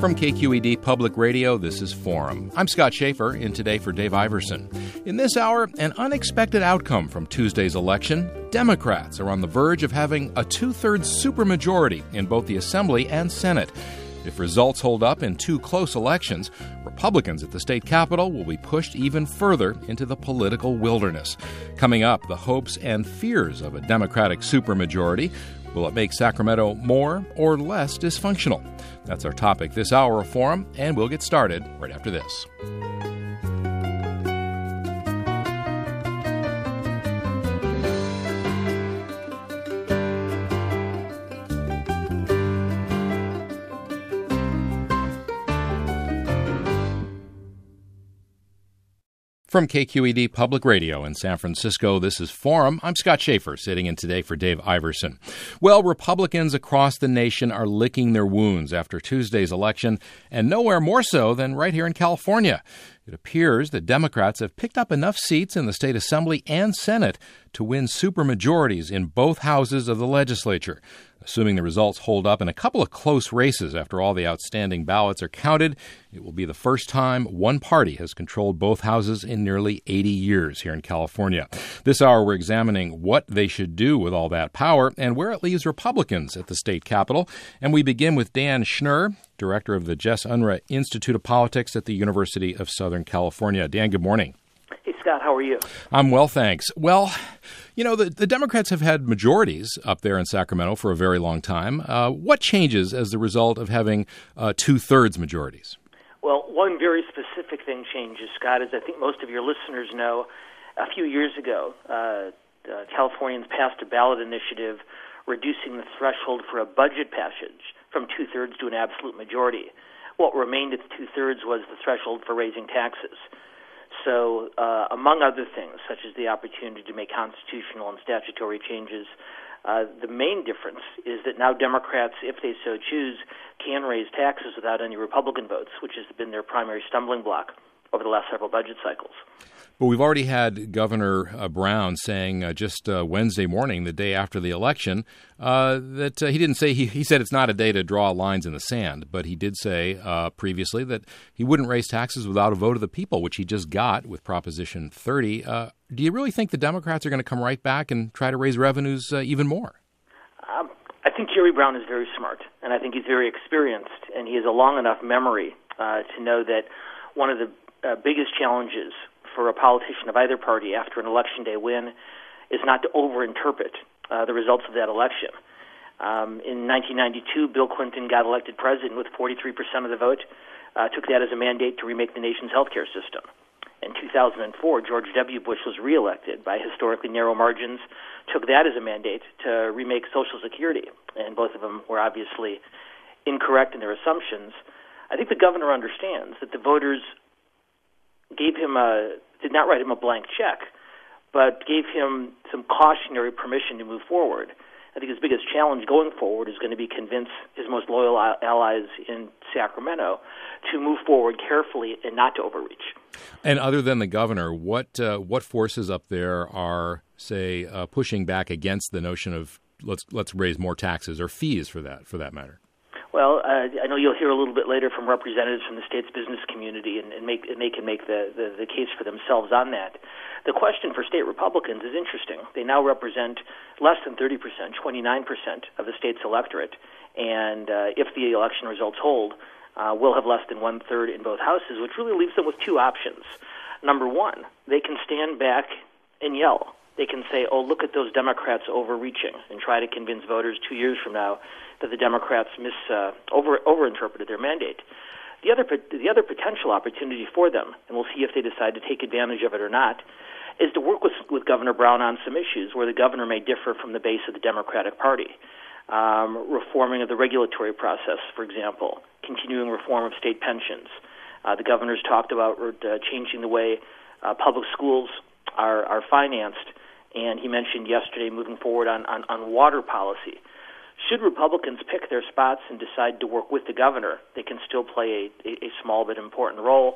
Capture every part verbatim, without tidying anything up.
From K Q E D Public Radio, this is Forum. I'm Scott Schaefer, in today for Dave Iverson. In this hour, an unexpected outcome from Tuesday's election. Democrats are on the verge of having a two-thirds supermajority in both the Assembly and Senate. If results hold up in two close elections, Republicans at the state capitol will be pushed even further into the political wilderness. Coming up, the hopes and fears of a Democratic supermajority. Will it make Sacramento more or less dysfunctional? That's our topic this hour of Forum, and we'll get started right after this. From K Q E D Public Radio in San Francisco, this is Forum. I'm Scott Schaefer, sitting in today for Dave Iverson. Well, Republicans across the nation are licking their wounds after Tuesday's election, and nowhere more so than right here in California. It appears that Democrats have picked up enough seats in the state Assembly and Senate to win supermajorities in both houses of the legislature. Assuming the results hold up in a couple of close races after all the outstanding ballots are counted, it will be the first time one party has controlled both houses in nearly eighty years here in California. This hour, we're examining what they should do with all that power and where it leaves Republicans at the state capitol. And we begin with Dan Schnur, director of the Jess Unruh Institute of Politics at the University of Southern California. Dan, good morning. Hey, Scott, how are you? I'm well, thanks. Well, you know, the, the Democrats have had majorities up there in Sacramento for a very long time. Uh, what changes as the result of having uh, two-thirds majorities? Well, one very specific thing changes, Scott, as I think most of your listeners know. A few years ago, uh, uh, Californians passed a ballot initiative reducing the threshold for a budget passage from two-thirds to an absolute majority. What remained at the two-thirds was the threshold for raising taxes. So, uh, among other things, such as the opportunity to make constitutional and statutory changes, uh, the main difference is that now Democrats, if they so choose, can raise taxes without any Republican votes, which has been their primary stumbling block over the last several budget cycles. But we've already had Governor uh, Brown saying uh, just uh, Wednesday morning, the day after the election, uh, that uh, he didn't say, he, he said it's not a day to draw lines in the sand, but he did say uh, previously that he wouldn't raise taxes without a vote of the people, which he just got with Proposition thirty. Uh, do you really think the Democrats are going to come right back and try to raise revenues uh, even more? Um, I think Jerry Brown is very smart, and I think he's very experienced, and he has a long enough memory uh, to know that one of the uh, biggest challenges for a politician of either party after an election day win is not to overinterpret uh, the results of that election. Um, in nineteen ninety-two, Bill Clinton got elected president with forty-three percent of the vote, uh, took that as a mandate to remake the nation's healthcare system. In two thousand four, George W. Bush was reelected by historically narrow margins, took that as a mandate to remake Social Security, and both of them were obviously incorrect in their assumptions. I think the governor understands that the voters gave him a, did not write him a blank check, but gave him some cautionary permission to move forward. I think his biggest challenge going forward is going to be convince his most loyal allies in Sacramento to move forward carefully and not to overreach. And other than the governor, what uh, what forces up there are, say, uh, pushing back against the notion of let's let's raise more taxes or fees for that for that matter? Well, uh, I know you'll hear a little bit later from representatives from the state's business community, and, and, make, and they can make the, the, the case for themselves on that. The question for state Republicans is interesting. They now represent less than thirty percent, twenty-nine percent of the state's electorate, and uh, if the election results hold, uh, we'll have less than one-third in both houses, which really leaves them with two options. Number one, they can stand back and yell. They can say, oh, look at those Democrats overreaching, and try to convince voters two years from now that the Democrats mis uh, over overinterpreted their mandate. The other the other potential opportunity for them, and we'll see if they decide to take advantage of it or not, is to work with with Governor Brown on some issues where the governor may differ from the base of the Democratic Party. Um, reforming of the regulatory process, for example, continuing reform of state pensions. Uh, the governor's talked about uh, changing the way uh, public schools are, are financed, and he mentioned yesterday moving forward on, on, on water policy. Should Republicans pick their spots and decide to work with the governor, they can still play a, a, a small but important role.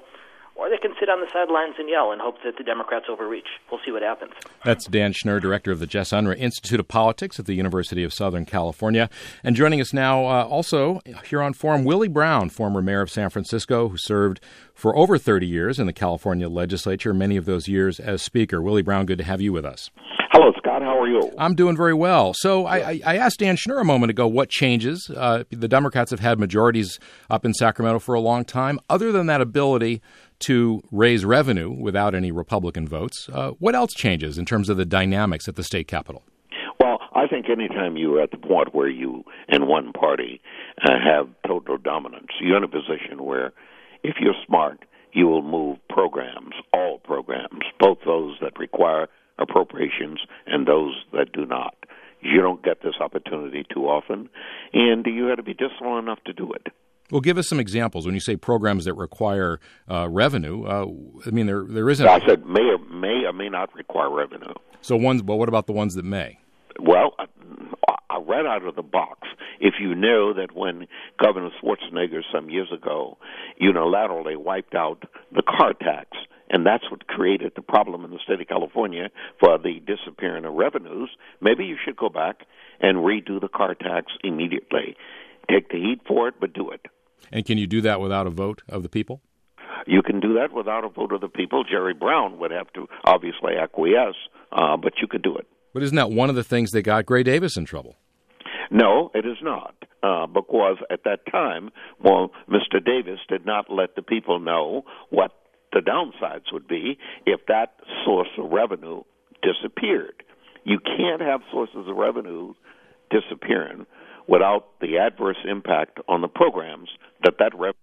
or they can sit on the sidelines and yell and hope that the Democrats overreach. We'll see what happens. That's Dan Schnur, director of the Jess Unruh Institute of Politics at the University of Southern California. And joining us now uh, also here on Forum, Willie Brown, former mayor of San Francisco, who served for over thirty years in the California legislature, many of those years as Speaker. Willie Brown, good to have you with us. Hello, Scott. How are you? I'm doing very well. So I, I asked Dan Schnur a moment ago what changes. Uh, the Democrats have had majorities up in Sacramento for a long time. Other than that ability to raise revenue without any Republican votes, uh, what else changes in terms of the dynamics at the state capitol? Well, I think anytime you're at the point where you and one party uh, have total dominance, you're in a position where if you're smart, you will move programs, all programs, both those that require appropriations and those that do not. You don't get this opportunity too often, and you have to be disciplined enough to do it. Well, give us some examples. When you say programs that require uh, revenue, uh, I mean, there there isn't... I said may or, may or may not require revenue. So ones, well, what about the ones that may? Well, I read out of the box. If you know that when Governor Schwarzenegger some years ago unilaterally wiped out the car tax, and that's what created the problem in the state of California for the disappearing of revenues, maybe you should go back and redo the car tax immediately. Take the heat for it, but do it. And can you do that without a vote of the people? You can do that without a vote of the people. Jerry Brown would have to obviously acquiesce, uh, but you could do it. But isn't that one of the things that got Gray Davis in trouble? No, it is not, uh, because at that time, well, Mister Davis did not let the people know what the downsides would be if that source of revenue disappeared. You can't have sources of revenue disappearing without the adverse impact on the programs that that revenue.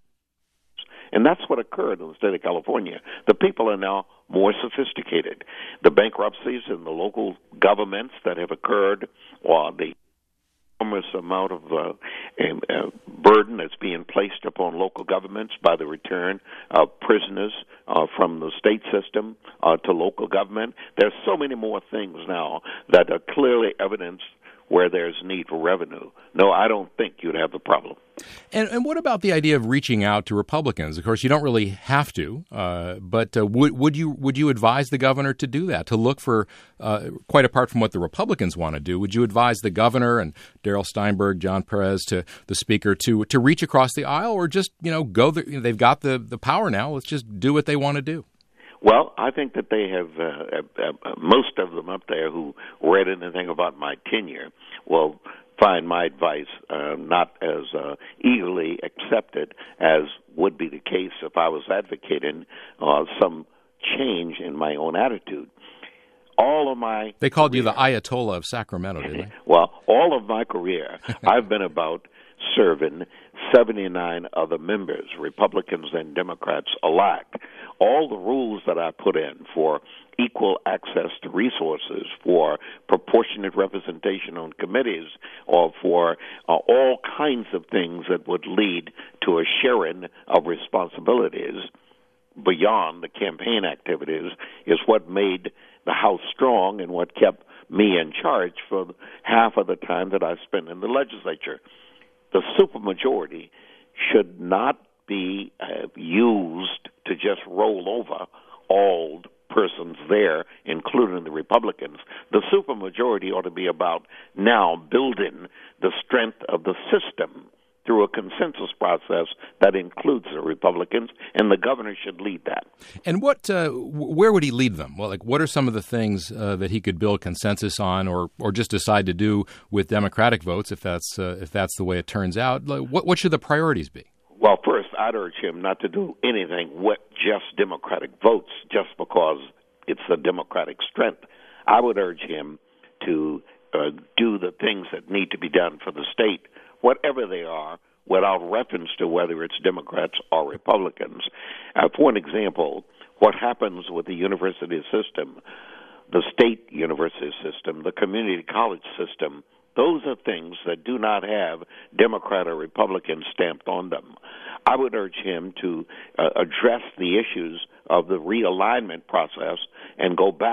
And that's what occurred in the state of California. The people are now more sophisticated. The bankruptcies in the local governments that have occurred, or the enormous amount of uh, uh, burden that's being placed upon local governments by the return of prisoners uh, from the state system uh, to local government. There's so many more things now that are clearly evidence where there's need for revenue. No, I don't think you'd have the problem. And, and what about the idea of reaching out to Republicans? Of course, you don't really have to, uh, but uh, would, would you would you advise the governor to do that, to look for, uh, quite apart from what the Republicans want to do, would you advise the governor and Darrell Steinberg, John Perez, to the speaker to to reach across the aisle, or just, you know, go, the, they've got the, the power now, let's just do what they want to do? Well, I think that they have, uh, uh, most of them up there who read anything about my tenure will find my advice uh, not as uh, eagerly accepted as would be the case if I was advocating uh, some change in my own attitude. All of my They called career, you the Ayatollah of Sacramento, didn't they? Well, all of my career, I've been about serving seventy-nine other members, Republicans and Democrats alike. All the rules that I put in for equal access to resources, for proportionate representation on committees, or for uh, all kinds of things that would lead to a sharing of responsibilities beyond the campaign activities is what made the House strong and what kept me in charge for half of the time that I spent in the legislature. The supermajority should not be uh, used to just roll over all persons there, including the Republicans. The supermajority ought to be about now building the strength of the system through a consensus process that includes the Republicans, and the governor should lead that. And what, uh, where would he lead them? Well, like, what are some of the things uh, that he could build consensus on, or, or just decide to do with Democratic votes, if that's uh, if that's the way it turns out? Like, what what should the priorities be? Well, first, I'd urge him not to do anything with just Democratic votes, just because it's the Democratic strength. I would urge him to uh, do the things that need to be done for the state, whatever they are, without reference to whether it's Democrats or Republicans. Uh, for an example, what happens with the university system, the state university system, the community college system, those are things that do not have Democrat or Republican stamped on them. I would urge him to uh, address the issues of the realignment process and go back to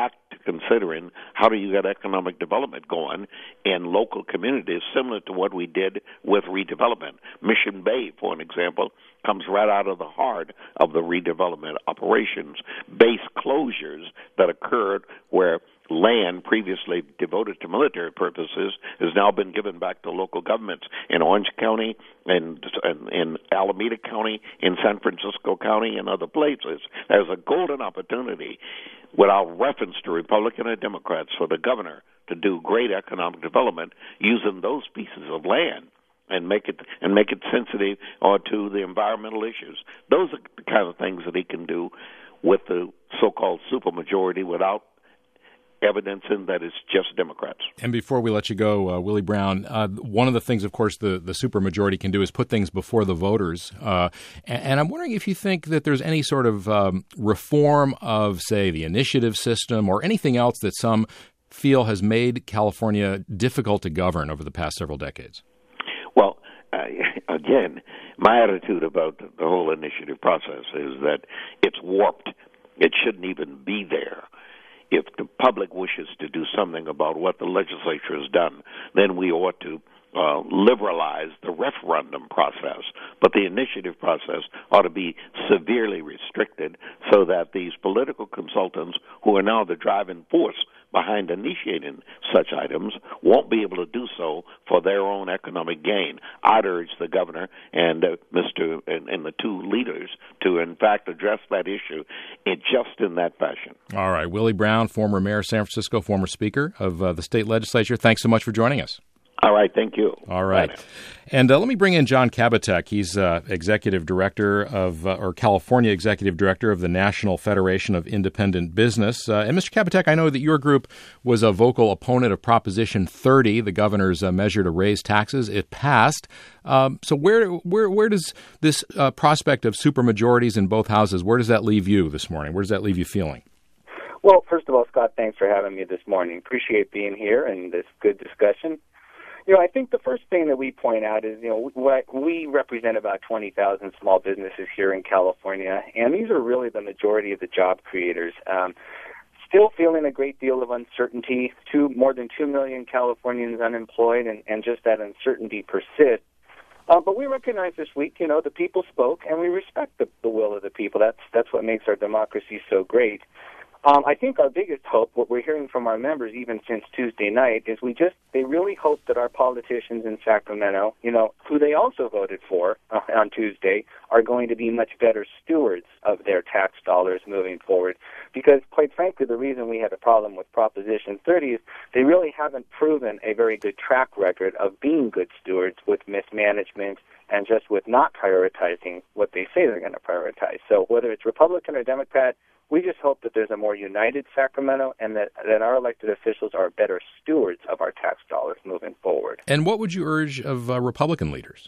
considering how do you get economic development going in local communities, similar to what we did with redevelopment. Mission Bay, for an example, comes right out of the heart of the redevelopment operations. Base closures that occurred where land previously devoted to military purposes has now been given back to local governments in Orange County, in, in, in Alameda County, in San Francisco County, and other places. There's a golden opportunity, without reference to Republican or Democrats, for the governor to do great economic development using those pieces of land and make it and make it sensitive or to the environmental issues. Those are the kind of things that he can do with the so-called supermajority without evidencing that it's just Democrats. And before we let you go, uh, Willie Brown, uh, one of the things, of course, the, the supermajority can do is put things before the voters. Uh, and, and I'm wondering if you think that there's any sort of um, reform of, say, the initiative system or anything else that some feel has made California difficult to govern over the past several decades. Well, uh, again, my attitude about the whole initiative process is that it's warped. It shouldn't even be there. If the public wishes to do something about what the legislature has done, then we ought to uh, liberalize the referendum process. But the initiative process ought to be severely restricted so that these political consultants, who are now the driving force behind initiating such items, won't be able to do so for their own economic gain. I'd urge the governor and uh, Mister and, and the two leaders to, in fact, address that issue in just in that fashion. All right. Willie Brown, former mayor of San Francisco, former speaker of uh, the state legislature, thanks so much for joining us. All right, thank you. All right. Bye. And uh, let me bring in John Kabateck. He's uh, executive director of, uh, or California executive director of the National Federation of Independent Business. Uh, and Mister Kabateck, I know that your group was a vocal opponent of Proposition thirty, the governor's uh, measure to raise taxes. It passed. Um, so where where where does this uh, prospect of supermajorities in both houses, where does that leave you this morning? Where does that leave you feeling? Well, first of all, Scott, thanks for having me this morning. Appreciate being here and this good discussion. You know, I think the first thing that we point out is, you know, what we represent about twenty thousand small businesses here in California, and these are really the majority of the job creators. Um, still feeling a great deal of uncertainty. Two, more than two million Californians unemployed, and, and just that uncertainty persists. Uh, but we recognize this week, you know, the people spoke, and we respect the, the will of the people. That's that's what makes our democracy so great. Um, I think our biggest hope, what we're hearing from our members even since Tuesday night, is we just, they really hope that our politicians in Sacramento, you know, who they also voted for uh, on Tuesday, are going to be much better stewards of their tax dollars moving forward. Because, quite frankly, the reason we had a problem with Proposition thirty is they really haven't proven a very good track record of being good stewards with mismanagement and just with not prioritizing what they say they're going to prioritize. So whether it's Republican or Democrat, we just hope that there's a more united Sacramento and that, that our elected officials are better stewards of our tax dollars moving forward. And what would you urge of uh, Republican leaders?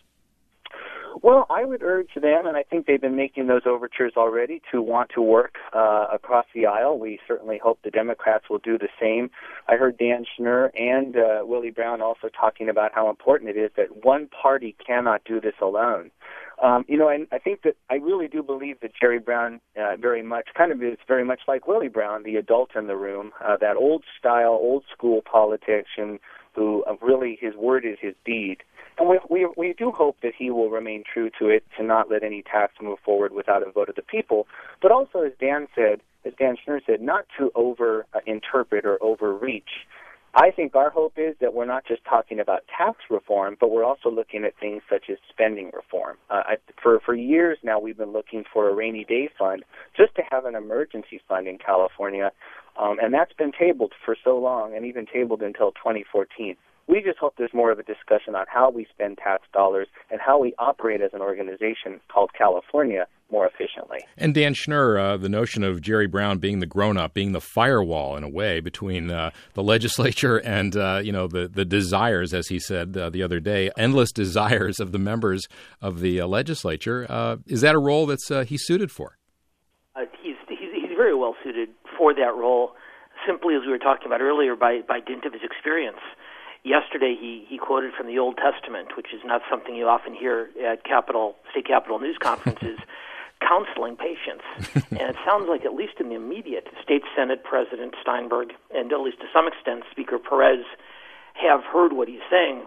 Well, I would urge them, and I think they've been making those overtures already, to want to work uh, across the aisle. We certainly hope the Democrats will do the same. I heard Dan Schnur and uh, Willie Brown also talking about how important it is that one party cannot do this alone. Um, you know, I, I think that I really do believe that Jerry Brown uh, very much, kind of is very much like Willie Brown, the adult in the room, uh, that old-style, old-school politician who uh, really his word is his deed. And we, we we do hope that he will remain true to it, to not let any tax move forward without a vote of the people. But also, as Dan said, as Dan Schnur said, not to over-interpret or overreach. I think our hope is that we're not just talking about tax reform, but we're also looking at things such as spending reform. Uh, I, for, for years now, we've been looking for a rainy day fund, just to have an emergency fund in California, um, and that's been tabled for so long, and even tabled until twenty fourteen. We just hope there's more of a discussion on how we spend tax dollars and how we operate as an organization called California more efficiently. And Dan Schnur, uh, the notion of Jerry Brown being the grown-up, being the firewall in a way between uh, the legislature and, uh, you know, the, the desires, as he said uh, the other day, endless desires of the members of the uh, legislature. Uh, is that a role that's uh, he's suited for? Uh, he's, he's he's very well suited for that role, simply as we were talking about earlier, by, by dint of his experience. Yesterday, he, he quoted from the Old Testament, which is not something you often hear at Capitol, state Capitol news conferences, counseling patients. And it sounds like, at least in the immediate, State Senate President Steinberg, and at least to some extent Speaker Perez, have heard what he's saying.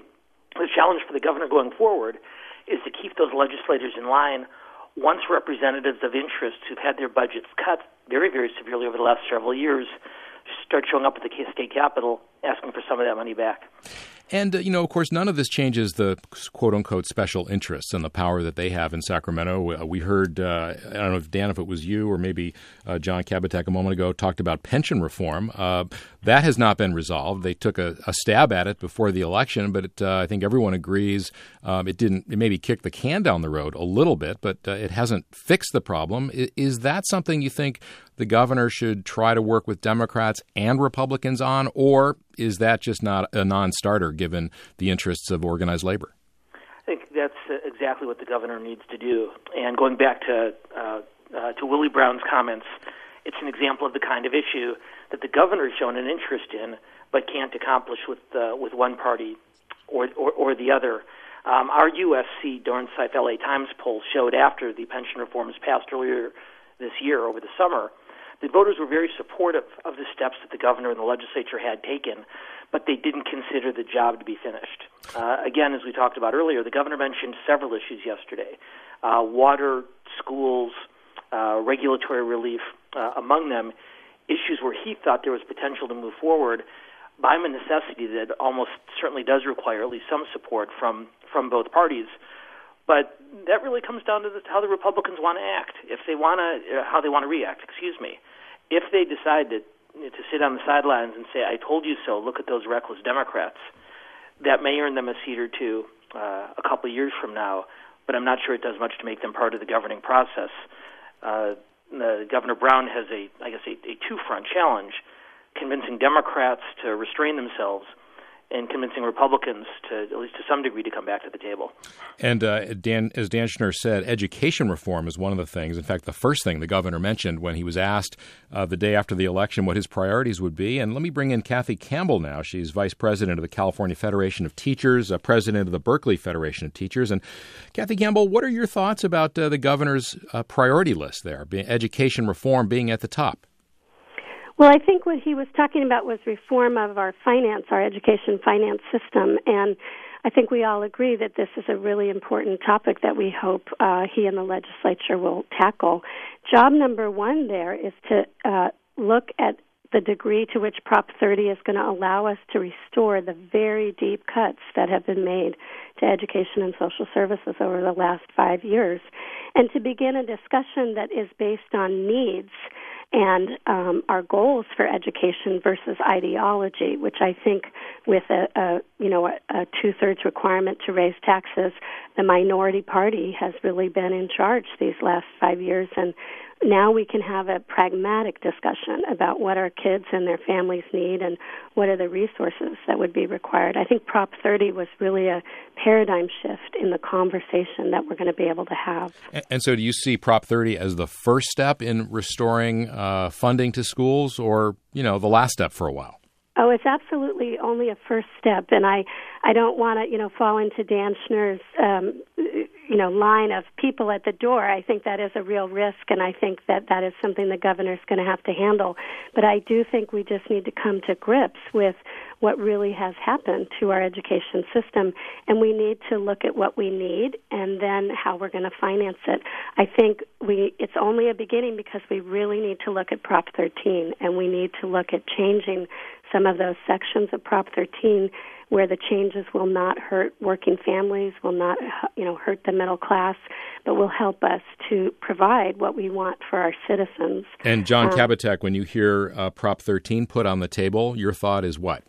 The challenge for the governor going forward is to keep those legislators in line once representatives of interest who've had their budgets cut very, very severely over the last several years start showing up at the state capitol asking for some of that money back. And, uh, you know, of course, none of this changes the quote-unquote special interests and the power that they have in Sacramento. We heard, uh, I don't know, if Dan, if it was you or maybe uh, John Kabatek a moment ago, talked about pension reform. Uh, that has not been resolved. They took a, a stab at it before the election, but it, uh, I think everyone agrees um, it didn't, it maybe kicked the can down the road a little bit, but uh, it hasn't fixed the problem. Is, is that something you think the governor should try to work with Democrats and Republicans on, or is that just not a non-starter given the interests of organized labor? I think that's exactly what the governor needs to do. And going back to uh, uh, to Willie Brown's comments, it's an example of the kind of issue that the governor has shown an interest in but can't accomplish with uh, with one party or or, or the other. Um, our U S C Dornsife L A Times poll showed after the pension reforms passed earlier this year over the summer, the voters were very supportive of the steps that the governor and the legislature had taken, but they didn't consider the job to be finished. Uh, again, as we talked about earlier, the governor mentioned several issues yesterday. Uh, water, schools, uh, regulatory relief, uh, among them, issues where he thought there was potential to move forward by a necessity that almost certainly does require at least some support from, from both parties. But that really comes down to the, how the Republicans want to act, if they want to, uh, how they want to react. Excuse me. If they decide to to sit on the sidelines and say, "I told you so," look at those reckless Democrats, that may earn them a seat or two uh, a couple of years from now. But I'm not sure it does much to make them part of the governing process. Uh, the, Governor Brown has a, I guess, a, a two-front challenge: convincing Democrats to restrain themselves, and convincing Republicans to, at least to some degree, to come back to the table. And uh, Dan, as Dan Schnur said, education reform is one of the things. In fact, the first thing the governor mentioned when he was asked uh, the day after the election what his priorities would be. And let me bring in Kathy Campbell now. She's vice president of the California Federation of Teachers, uh, president of the Berkeley Federation of Teachers. And Kathy Campbell, what are your thoughts about uh, the governor's uh, priority list there, being education reform being at the top? Well, I think what he was talking about was reform of our finance, our education finance system, and I think we all agree that this is a really important topic that we hope uh, he and the legislature will tackle. Job number one there is to uh, look at the degree to which Prop thirty is going to allow us to restore the very deep cuts that have been made to education and social services over the last five years, and to begin a discussion that is based on needs and um, our goals for education versus ideology, which I think with a, a you know a, a two-thirds requirement to raise taxes, the minority party has really been in charge these last five years, and now we can have a pragmatic discussion about what our kids and their families need and what are the resources that would be required. I think Prop thirty was really a paradigm shift in the conversation that we're going to be able to have. And, and so do you see Prop thirty as the first step in restoring uh, funding to schools, or, you know, the last step for a while? Oh, it's absolutely only a first step, and I, I don't want to, you know, fall into Dan Schnur's, um, you know, line of people at the door. I think that is a real risk, and I think that that is something the governor's going to have to handle. But I do think we just need to come to grips with what really has happened to our education system, and we need to look at what we need and then how we're going to finance it. I think we it's only a beginning because we really need to look at Prop thirteen, and we need to look at changing some of those sections of Prop thirteen where the changes will not hurt working families, will not, you know, hurt the middle class, but will help us to provide what we want for our citizens. And John um, Kabatek, when you hear uh, Prop thirteen put on the table, your thought is what?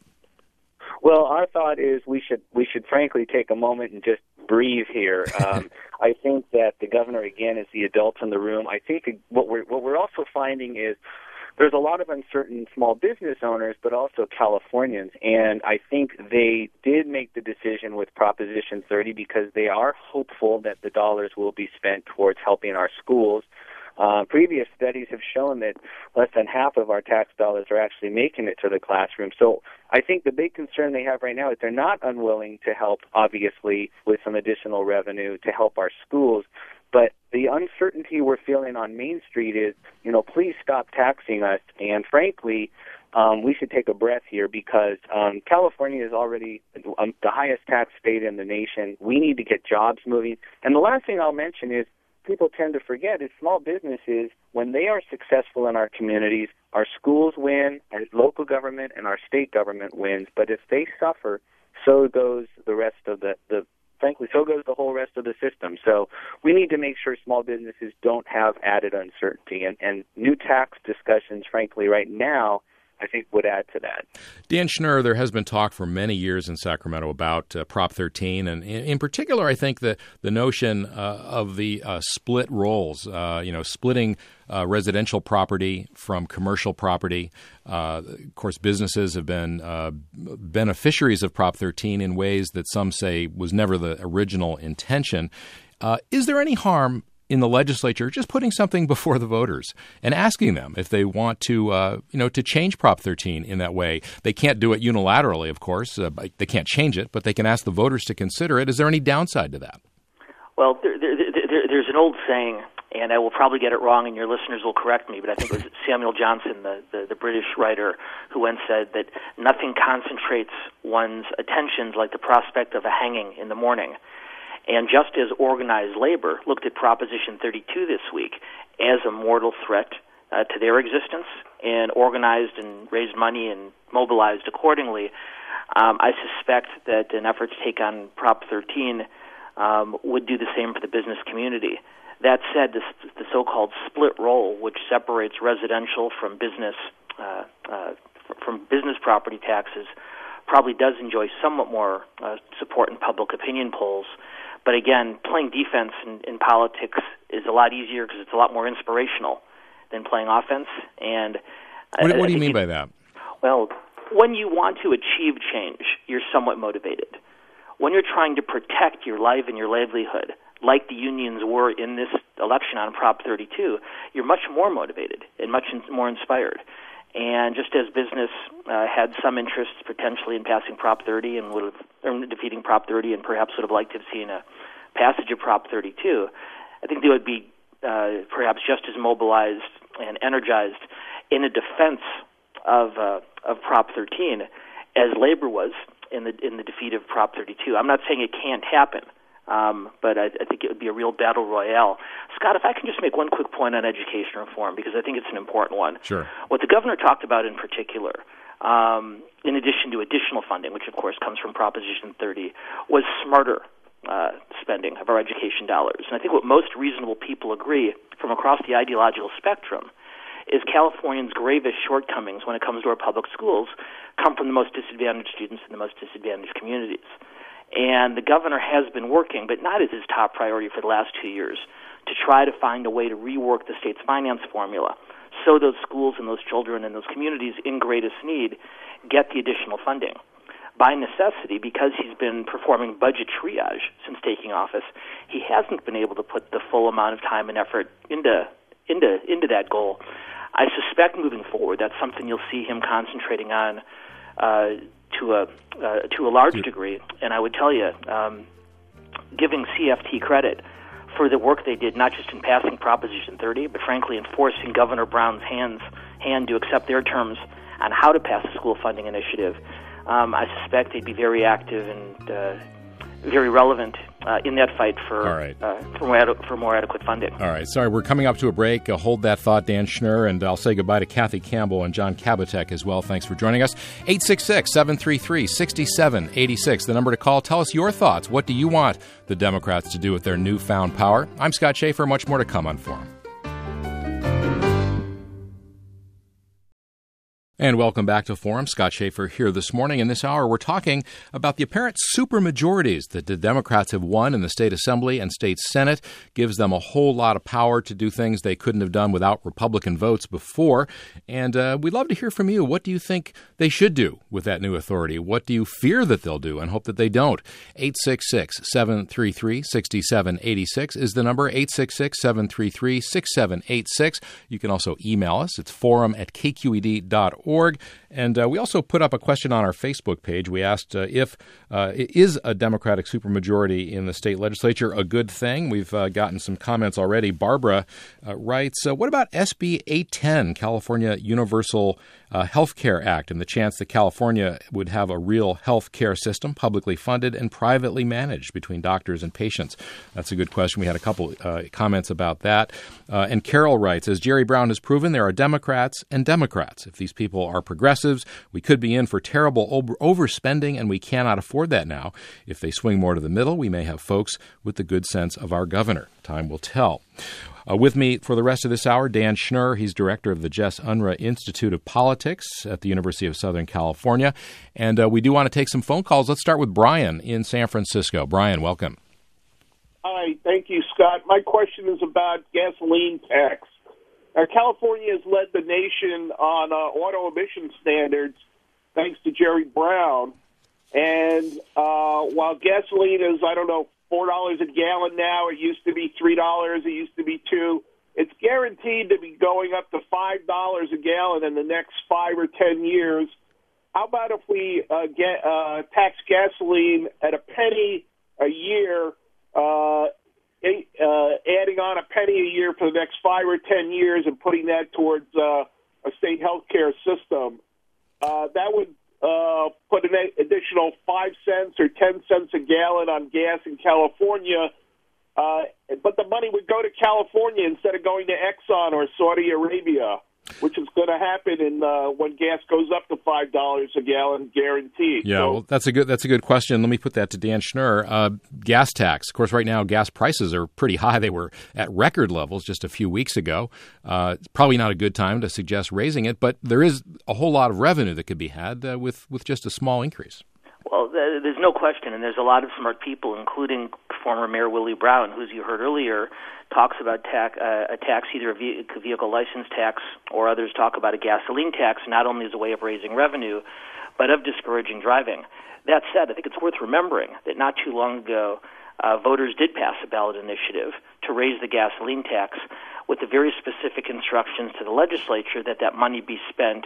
Well, our thought is we should we should frankly take a moment and just breathe here. Um, I think that the governor, again, is the adult in the room. I think what we're what we're also finding is there's a lot of uncertain small business owners, but also Californians, and I think they did make the decision with Proposition thirty because they are hopeful that the dollars will be spent towards helping our schools. Uh, previous studies have shown that less than half of our tax dollars are actually making it to the classroom. So I think the big concern they have right now is they're not unwilling to help, obviously, with some additional revenue to help our schools, But the uncertainty we're feeling on Main Street is, you know, please stop taxing us. And frankly, um, we should take a breath here because um, California is already um, the highest tax state in the nation. We need to get jobs moving. And the last thing I'll mention is people tend to forget is small businesses, when they are successful in our communities, our schools win, our local government and our state government wins. But if they suffer, so goes the rest of the, the frankly, so goes the whole rest of the system. So we need to make sure small businesses don't have added uncertainty. And, and new tax discussions, frankly, right now, I think would add to that. Dan Schnur, there has been talk for many years in Sacramento about uh, Prop thirteen, and in, in particular, I think the the notion uh, of the uh, split roles, uh, you know, splitting uh, residential property from commercial property. Uh, of course, businesses have been uh, beneficiaries of Prop thirteen in ways that some say was never the original intention. Uh, is there any harm in the legislature just putting something before the voters and asking them if they want to, uh, you know, to change Prop thirteen in that way? They can't do it unilaterally, of course. Uh, they can't change it, but they can ask the voters to consider it. Is there any downside to that? Well, there, there, there, there's an old saying, and I will probably get it wrong, and your listeners will correct me, but I think it was Samuel Johnson, the, the, the British writer, who once said that nothing concentrates one's attentions like the prospect of a hanging in the morning. And just as organized labor looked at Proposition thirty-two this week as a mortal threat uh, to their existence and organized and raised money and mobilized accordingly, um, I suspect that an effort to take on Prop thirteen um, would do the same for the business community. That said, this, the so-called split roll, which separates residential from business uh, uh, from business property taxes, probably does enjoy somewhat more uh, support in public opinion polls. But again, playing defense in, in politics is a lot easier because it's a lot more inspirational than playing offense. And what, I, what do I you mean it, by that? Well, when you want to achieve change, you're somewhat motivated. When you're trying to protect your life and your livelihood, like the unions were in this election on Prop thirty-two, you're much more motivated and much in, more inspired. And just as business uh, had some interest potentially in passing Prop thirty and would have, or defeating Prop thirty and perhaps would have liked to have seen a passage of Prop thirty-two, I think they would be uh, perhaps just as mobilized and energized in a defense of uh, of Prop thirteen as labor was in the in the defeat of Prop thirty-two. I'm not saying it can't happen. Um, but I, I think it would be a real battle royale. Scott, if I can just make one quick point on education reform, because I think it's an important one. Sure. What the governor talked about in particular, um, in addition to additional funding, which of course comes from Proposition thirty, was smarter uh, spending of our education dollars. And I think what most reasonable people agree from across the ideological spectrum is Californians' gravest shortcomings when it comes to our public schools come from the most disadvantaged students in the most disadvantaged communities. And the governor has been working, but not as his top priority for the last two years, to try to find a way to rework the state's finance formula so those schools and those children and those communities in greatest need get the additional funding. By necessity, because he's been performing budget triage since taking office, he hasn't been able to put the full amount of time and effort into into into that goal. I suspect moving forward, that's something you'll see him concentrating on uh, to a uh, to a large degree. And I would tell you, um, giving C F T credit for the work they did, not just in passing Proposition thirty, but frankly in forcing Governor Brown's hands hand to accept their terms on how to pass a school funding initiative. Um, I suspect they'd be very active and uh, very relevant uh, in that fight for All right. uh, for, more ade- for more adequate funding. All right. Sorry, we're coming up to a break. Uh, hold that thought, Dan Schnur, and I'll say goodbye to Kathy Campbell and John Kabatek as well. Thanks for joining us. eight six six, seven three three, six seven eight six, the number to call. Tell us your thoughts. What do you want the Democrats to do with their newfound power? I'm Scott Schaefer. Much more to come on Forum. And welcome back to Forum. Scott Schaefer here this morning. In this hour, we're talking about the apparent supermajorities that the Democrats have won in the state assembly and state senate. Gives them a whole lot of power to do things they couldn't have done without Republican votes before. And uh, we'd love to hear from you. What do you think they should do with that new authority? What do you fear that they'll do and hope that they don't? eight six six, seven three three, six seven eight six is the number, eight six six, seven three three, six seven eight six. You can also email us. It's forum at k q e d dot org. And uh, we also put up a question on our Facebook page. We asked uh, if uh, is a Democratic supermajority in the state legislature a good thing? We've uh, gotten some comments already. Barbara uh, writes, uh, what about S B eight ten, California Universal uh, Health Care Act, and the chance that California would have a real health care system, publicly funded and privately managed between doctors and patients? That's a good question. We had a couple uh, comments about that. Uh, and Carol writes, as Jerry Brown has proven, there are Democrats and Democrats. If these people are progressives, we could be in for terrible over- overspending, and we cannot afford that now. If they swing more to the middle, we may have folks with the good sense of our governor. Time will tell. Uh, with me for the rest of this hour, Dan Schnurr. He's director of the Jess Unruh Institute of Politics at the University of Southern California. And uh, we do want to take some phone calls. Let's start with Brian in San Francisco. Brian, welcome. Hi, thank you, Scott. My question is about gasoline tax. Uh, California has led the nation on uh, auto emission standards thanks to Jerry Brown. And uh, while gasoline is, I don't know, four dollars a gallon now, it used to be three dollars, it used to be two dollars. It's guaranteed to be going up to five dollars a gallon in the next five or ten years. How about if we uh, get uh, tax gasoline at a penny a year, uh, eight, uh, adding on a penny a year for the next five or ten years and putting that towards uh, a state health care system? Uh, that would uh, put an additional five cents or ten cents a gallon on gas in California, uh, but the money would go to California instead of going to Exxon or Saudi Arabia, which is going to happen in uh, when gas goes up to five dollars a gallon, guaranteed. Yeah, so, well, that's a good that's a good question. Let me put that to Dan Schnurr. Uh, gas tax. Of course, right now gas prices are pretty high. They were at record levels just a few weeks ago. Uh, it's probably not a good time to suggest raising it, but there is a whole lot of revenue that could be had uh, with with just a small increase. Well, there's no question, and there's a lot of smart people, including former Mayor Willie Brown, who, as you heard earlier, talks about tax, uh, a tax, either a vehicle license tax, or others talk about a gasoline tax, not only as a way of raising revenue, but of discouraging driving. That said, I think it's worth remembering that not too long ago, uh, voters did pass a ballot initiative to raise the gasoline tax with the very specific instructions to the legislature that that money be spent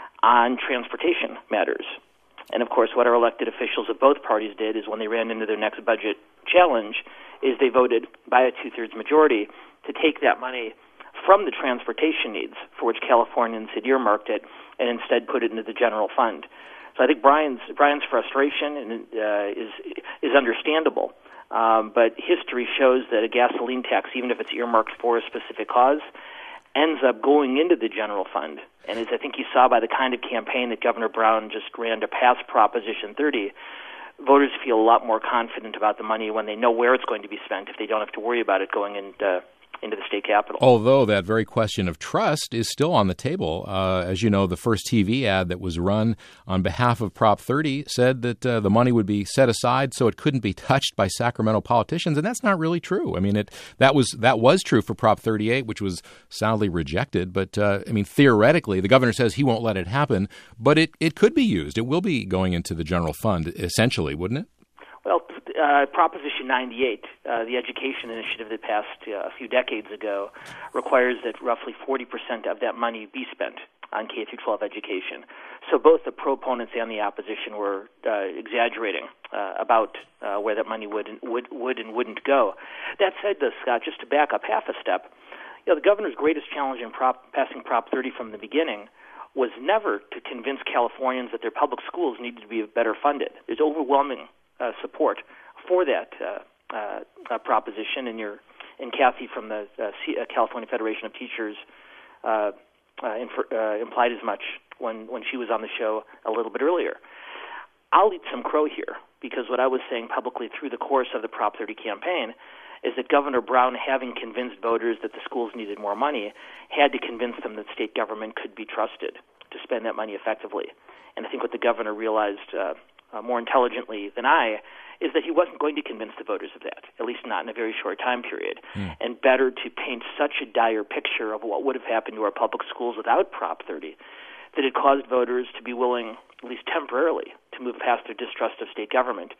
on transportation matters. And, of course, what our elected officials of both parties did is when they ran into their next budget challenge is they voted by a two-thirds majority to take that money from the transportation needs for which Californians had earmarked it and instead put it into the general fund. So I think Brian's Brian's frustration uh, is is understandable, um, but history shows that a gasoline tax, even if it's earmarked for a specific cause, ends up going into the general fund. And as I think you saw by the kind of campaign that Governor Brown just ran to pass Proposition thirty, voters feel a lot more confident about the money when they know where it's going to be spent, if they don't have to worry about it going into, into the state capitol. Although that very question of trust is still on the table. Uh, as you know, the first T V ad that was run on behalf of Prop thirty said that uh, the money would be set aside so it couldn't be touched by Sacramento politicians, and that's not really true. I mean, it that was that was true for Prop thirty-eight, which was soundly rejected. But, uh, I mean, theoretically, the governor says he won't let it happen, but it, it could be used. It will be going into the general fund, essentially, wouldn't it? Well, uh, Proposition ninety-eight, uh, the education initiative that passed uh, a few decades ago, requires that roughly forty percent of that money be spent on K through twelve education. So both the proponents and the opposition were uh, exaggerating uh, about uh, where that money would and, would would and wouldn't go. That said, though, Scott, just to back up half a step, you know, the governor's greatest challenge in prop, passing Prop thirty from the beginning was never to convince Californians that their public schools needed to be better funded. There's overwhelming Uh, support for that uh, uh, uh, proposition, and your and Kathy from the uh, C- uh, California Federation of Teachers uh, uh, infer- uh, implied as much when, when she was on the show a little bit earlier. I'll eat some crow here, because what I was saying publicly through the course of the Prop thirty campaign is that Governor Brown, having convinced voters that the schools needed more money, had to convince them that state government could be trusted to spend that money effectively. And I think what the governor realized uh, Uh, more intelligently than I, is that he wasn't going to convince the voters of that, at least not in a very short time period. Mm. And better to paint such a dire picture of what would have happened to our public schools without Prop thirty, that it caused voters to be willing, at least temporarily, to move past their distrust of state government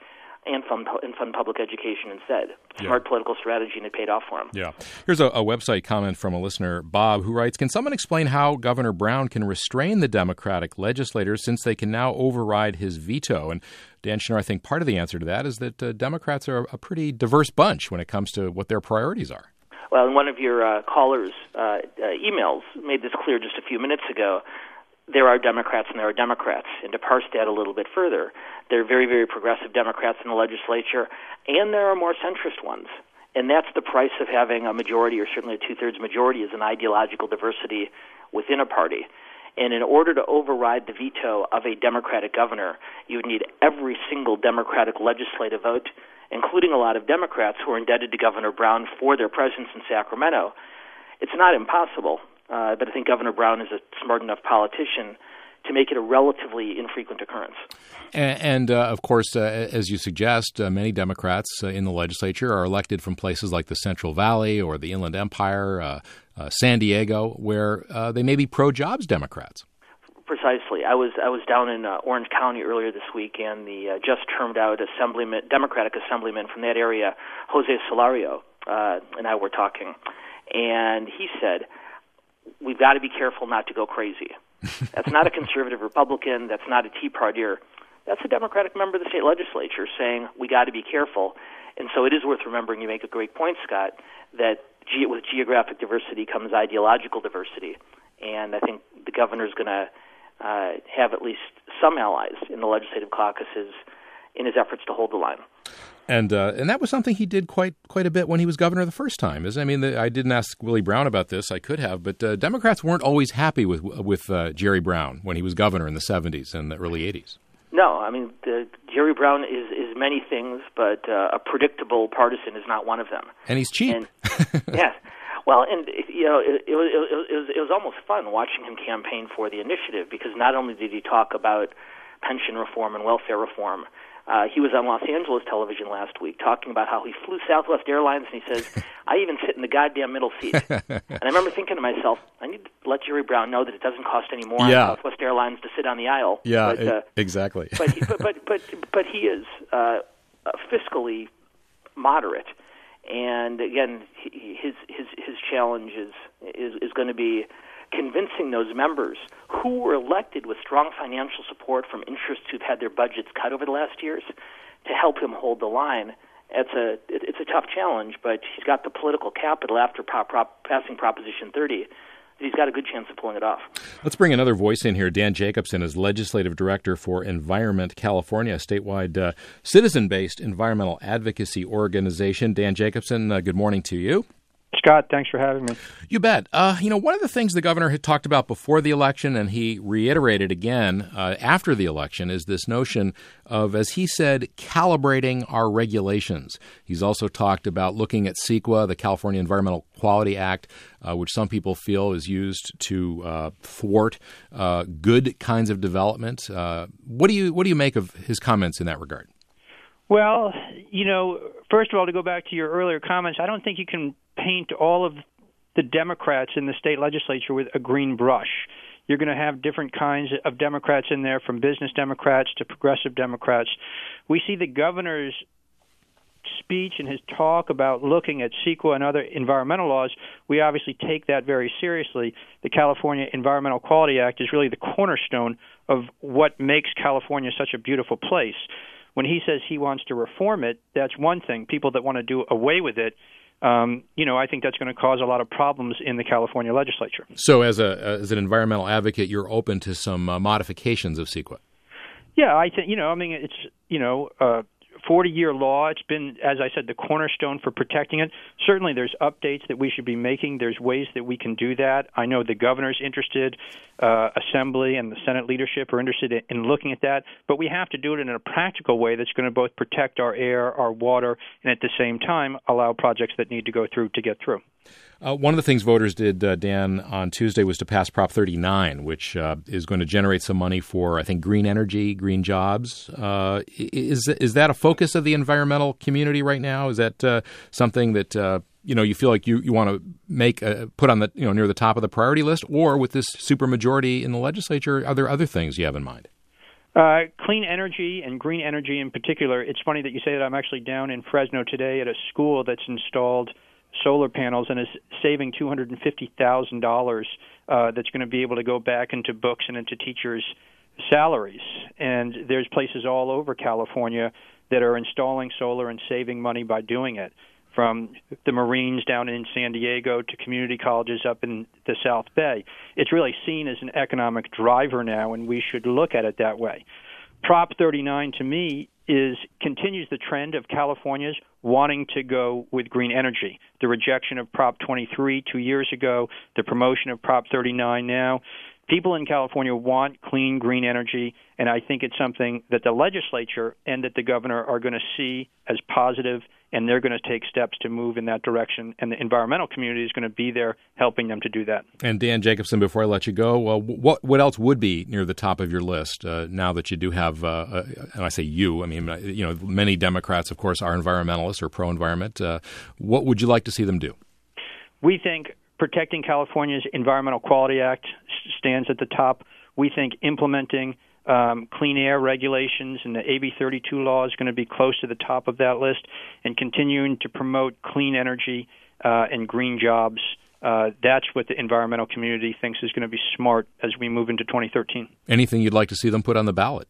and fund and fund public education instead. Yeah. Smart political strategy, and it paid off for him. Yeah. Here's a, a website comment from a listener, Bob, who writes, "Can someone explain how Governor Brown can restrain the Democratic legislators since they can now override his veto?" And Dan Schnur, I think part of the answer to that is that uh, Democrats are a pretty diverse bunch when it comes to what their priorities are. Well, and one of your uh, callers' uh, uh, emails made this clear just a few minutes ago. There are Democrats and there are Democrats. And to parse that a little bit further, there are very, very progressive Democrats in the legislature, and there are more centrist ones. And that's the price of having a majority, or certainly a two-thirds majority, is an ideological diversity within a party. And in order to override the veto of a Democratic governor, you would need every single Democratic legislative vote, including a lot of Democrats who are indebted to Governor Brown for their presence in Sacramento. It's not impossible. Uh, but I think Governor Brown is a smart enough politician to make it a relatively infrequent occurrence. And, and uh, of course, uh, as you suggest, uh, many Democrats uh, in the legislature are elected from places like the Central Valley or the Inland Empire, uh, uh, San Diego, where uh, they may be pro-jobs Democrats. Precisely. I was I was down in uh, Orange County earlier this week, and the uh, just termed out assemblyman, Democratic assemblyman from that area, Jose Solario, uh, and I were talking, and he said, "We've got to be careful not to go crazy." That's not a conservative Republican. That's not a Tea Partier. That's a Democratic member of the state legislature saying we got to be careful. And so it is worth remembering. You make a great point, Scott, that ge- with geographic diversity comes ideological diversity. And I think the governor is going to uh, have at least some allies in the legislative caucuses in his efforts to hold the line. And uh, and that was something he did quite quite a bit when he was governor the first time. Isn't I mean, the, I didn't ask Willie Brown about this. I could have, but uh, Democrats weren't always happy with with uh, Jerry Brown when he was governor in the seventies and the early eighties. No, I mean, the, Jerry Brown is, is many things, but uh, a predictable partisan is not one of them. And he's cheap. And, yes. Well, and you know, it, it, was, it was it was almost fun watching him campaign for the initiative, because not only did he talk about pension reform and welfare reform. Uh, he was on Los Angeles television last week talking about how he flew Southwest Airlines, and he says, "I even sit in the goddamn middle seat." And I remember thinking to myself, I need to let Jerry Brown know that it doesn't cost any more yeah. on Southwest Airlines to sit on the aisle. Yeah, but, uh, exactly. but, he, but, but but but he is uh, uh, fiscally moderate, and again, he, his his his challenge is is, is going to be convincing those members who were elected with strong financial support from interests who've had their budgets cut over the last years to help him hold the line. It's a it's a tough challenge, but he's got the political capital after prop, prop, passing Proposition thirty. He's got a good chance of pulling it off. Let's bring another voice in here. Dan Jacobson is Legislative Director for Environment California, a statewide uh, citizen-based environmental advocacy organization. Dan Jacobson, uh, good morning to you. Scott, thanks for having me. You bet. Uh, you know, one of the things the governor had talked about before the election, and he reiterated again uh, after the election, is this notion of, as he said, calibrating our regulations. He's also talked about looking at CEQA, the California Environmental Quality Act, uh, which some people feel is used to uh, thwart uh, good kinds of development. Uh, what do you what do you make of his comments in that regard? Well, you know, first of all, to go back to your earlier comments, I don't think you can paint all of the Democrats in the state legislature with a green brush. You're going to have different kinds of Democrats in there, from business Democrats to progressive Democrats. We see the governor's speech and his talk about looking at CEQA and other environmental laws. We obviously take that very seriously. The California Environmental Quality Act is really the cornerstone of what makes California such a beautiful place. When he says he wants to reform it, that's one thing. People that want to do away with it, um, you know, I think that's going to cause a lot of problems in the California legislature. So as a as an environmental advocate, you're open to some uh, modifications of CEQA? Yeah, I think, you know, I mean, it's, you know, uh, forty-year law. It's been, as I said, the cornerstone for protecting it. Certainly there's updates that we should be making. There's ways that we can do that. I know the governor's interested, uh, Assembly and the Senate leadership are interested in looking at that, but we have to do it in a practical way that's going to both protect our air, our water, and at the same time allow projects that need to go through to get through. Uh, one of the things voters did, uh, Dan, on Tuesday was to pass Prop thirty-nine, which uh, is going to generate some money for, I think, green energy, green jobs. Uh, is is that a focus of the environmental community right now? Is that uh, something that uh, you know you feel like you, you want to make uh, put on the you know near the top of the priority list, or with this supermajority in the legislature, are there other things you have in mind? Uh, clean energy and green energy in particular. It's funny that you say that. I'm actually down in Fresno today at a school that's installed solar panels and is saving two hundred fifty thousand dollars uh, that's going to be able to go back into books and into teachers' salaries. And there's places all over California that are installing solar and saving money by doing it, from the Marines down in San Diego to community colleges up in the South Bay. It's really seen as an economic driver now, and we should look at it that way. Prop thirty-nine, to me, is continues the trend of California's wanting to go with green energy. The rejection of Prop twenty-three two years ago, the promotion of Prop thirty-nine now. People in California want clean, green energy, and I think it's something that the legislature and that the governor are going to see as positive, and they're going to take steps to move in that direction, and the environmental community is going to be there helping them to do that. And Dan Jacobson, before I let you go, well, what what else would be near the top of your list uh, now that you do have, uh, uh, and I say you, I mean, you know, many Democrats, of course, are environmentalists or pro-environment. Uh, what would you like to see them do? We think protecting California's Environmental Quality Act stands at the top. We think implementing um, clean air regulations and the A B thirty-two law is going to be close to the top of that list, and continuing to promote clean energy uh, and green jobs. Uh, that's what the environmental community thinks is going to be smart as we move into twenty thirteen. Anything you'd like to see them put on the ballot?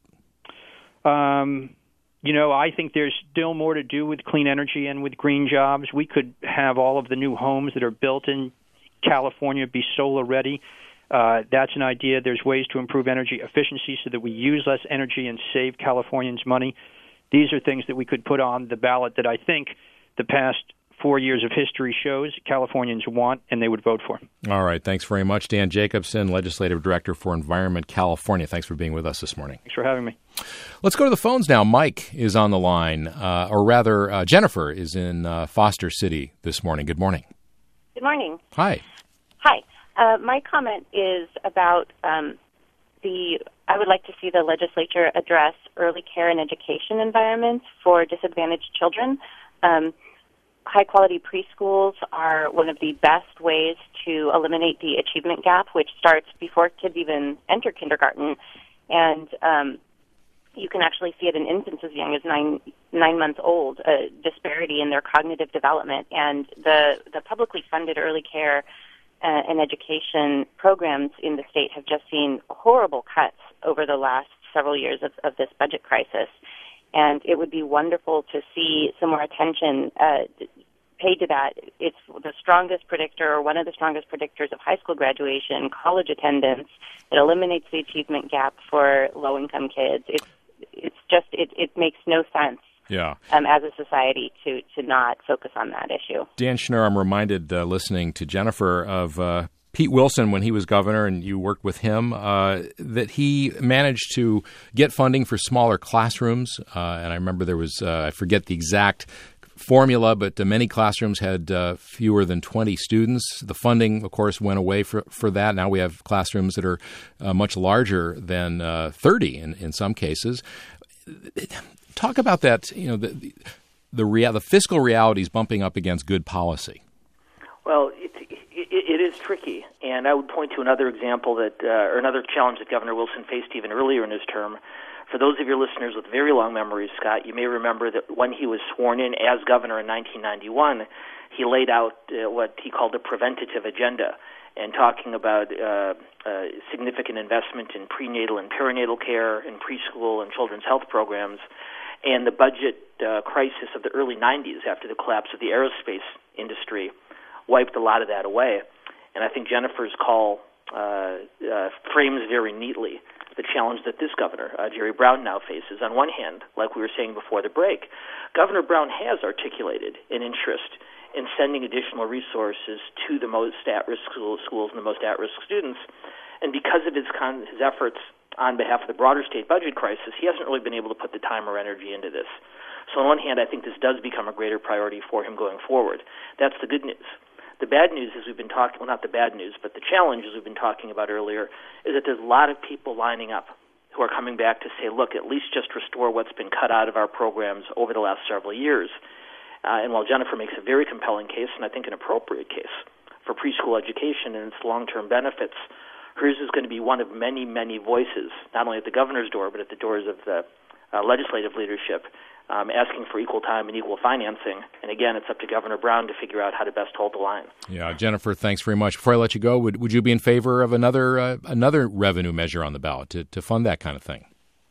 Um, you know, I think there's still more to do with clean energy and with green jobs. We could have all of the new homes that are built in California be solar ready. Uh, that's an idea. There's ways to improve energy efficiency so that we use less energy and save Californians money. These are things that we could put on the ballot that I think the past four years of history shows Californians want and they would vote for. All right. Thanks very much, Dan Jacobson, Legislative Director for Environment California. Thanks for being with us this morning. Thanks for having me. Let's go to the phones now. Mike is on the line, uh, or rather, uh, Jennifer is in uh, Foster City this morning. Good morning. Good morning. Hi. Hi. Uh, my comment is about um, the, I would like to see the legislature address early care and education environments for disadvantaged children. Um, high-quality preschools are one of the best ways to eliminate the achievement gap, which starts before kids even enter kindergarten. And um, you can actually see it in infants as young as nine nine months old, a disparity in their cognitive development. And the, the publicly funded early care uh, and education programs in the state have just seen horrible cuts over the last several years of, of this budget crisis. And it would be wonderful to see some more attention uh, paid to that. It's the strongest predictor, or one of the strongest predictors of high school graduation, college attendance. It eliminates the achievement gap for low-income kids. It's it's just it, it makes no sense. Yeah. Um, as a society, to, to not focus on that issue. Dan Schnur, I'm reminded, uh, listening to Jennifer, of uh, Pete Wilson when he was governor, and you worked with him, uh, that he managed to get funding for smaller classrooms. Uh, and I remember there was, uh, I forget the exact formula, but uh, many classrooms had uh, fewer than twenty students. The funding, of course, went away for, for that. Now we have classrooms that are uh, much larger than uh, thirty in, in some cases. Talk about that, you know, the the, rea- the fiscal realities bumping up against good policy. Well, it, it, it is tricky, and I would point to another example that, uh, or another challenge that Governor Wilson faced even earlier in his term. For those of your listeners with very long memories, Scott, you may remember that when he was sworn in as governor in nineteen ninety-one, he laid out uh, what he called a preventative agenda, and talking about uh, uh, significant investment in prenatal and perinatal care, in preschool and children's health programs, and the budget uh, crisis of the early nineties after the collapse of the aerospace industry wiped a lot of that away. And I think Jennifer's call uh, uh, frames very neatly the challenge that this governor, uh, Jerry Brown, now faces. On one hand, like we were saying before the break, Governor Brown has articulated an interest in sending additional resources to the most at-risk school, schools and the most at-risk students. And because of his, con- his efforts on behalf of the broader state budget crisis, he hasn't really been able to put the time or energy into this. So on one hand, I think this does become a greater priority for him going forward. That's the good news. The bad news, as we've been talking, well, not the bad news, but the challenge, as we've been talking about earlier, is that there's a lot of people lining up who are coming back to say, look, at least just restore what's been cut out of our programs over the last several years. Uh, and while Jennifer makes a very compelling case, and I think an appropriate case, for preschool education and its long-term benefits Hers is going to be one of many, many voices, not only at the governor's door, but at the doors of the uh, legislative leadership, um, asking for equal time and equal financing. And again, it's up to Governor Brown to figure out how to best hold the line. Yeah, Jennifer, thanks very much. Before I let you go, would would you be in favor of another uh, another revenue measure on the ballot to, to fund that kind of thing?